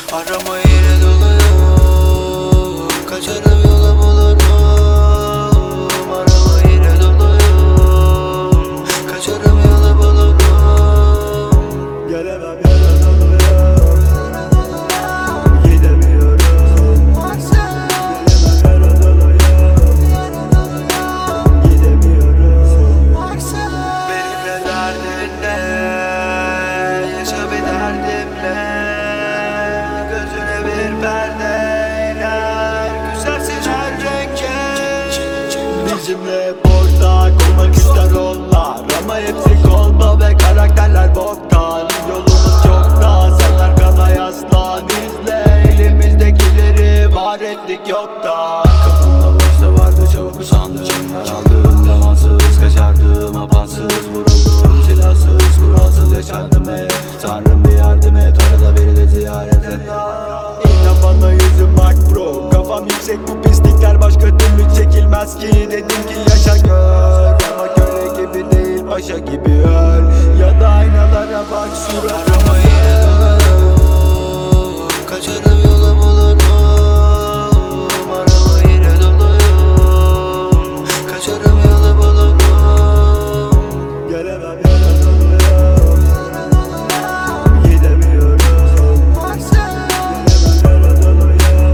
Arama yine doluyor, kaçarım yola bulurum. Arama yine doluyor, kaçarım yola bulurum. Gelemem yere doluyor, gidemiyorum. Gelemem yere doluyor, gidemiyorum. Benimle derdin ne? Yaşa bir derdimle. Gözüne bir perde iner, küsersin her renge. Bizimle hep ortak olmak ister onlar, ama hepsi kolpa ve karakterler boktan. Yolumuz çok daha, senler kana yaslan. İzle elimizdekileri var ettik yoktan. Kafamda boşta vardı çok usandım. Çaldığım zamansız, kaçardım apansız. Vuruldum silahsız, kuralsız yaşardım hep. Tanrım bir yardım et, arada beni de ziyaret et. İnan bana yüzüm bak bro, kafam yüksek, bu pislikler başka türlü çekilmez ki. Dedim ki yaşa gör, ama köle gibi değil paşa gibi öl. Ya da aynalara bak surat. Arama yine doluyor, kaçarım yola bulurum. Arama yine doluyor, kaçarım yola bulurum. Gelemem yere doluyor, gidemiyorum. Gelemem yere doluyor,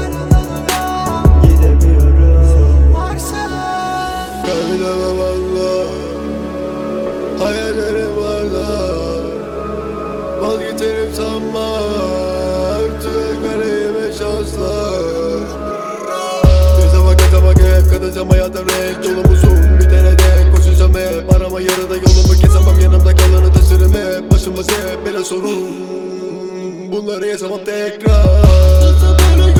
gidemiyorum. Kaybedemem valla, hayallerim valla. Vazgeçerim sanma, artık vereyim şanslar. Yaşamak hep kalacağım hayata renk. Yolumuzun bitene dek koşacağım hep. Arama yarıda yolumu kesemem, yanımda kalanı taşırım hep. Başıma hep bela sorun, bunları yaşamam tekrar.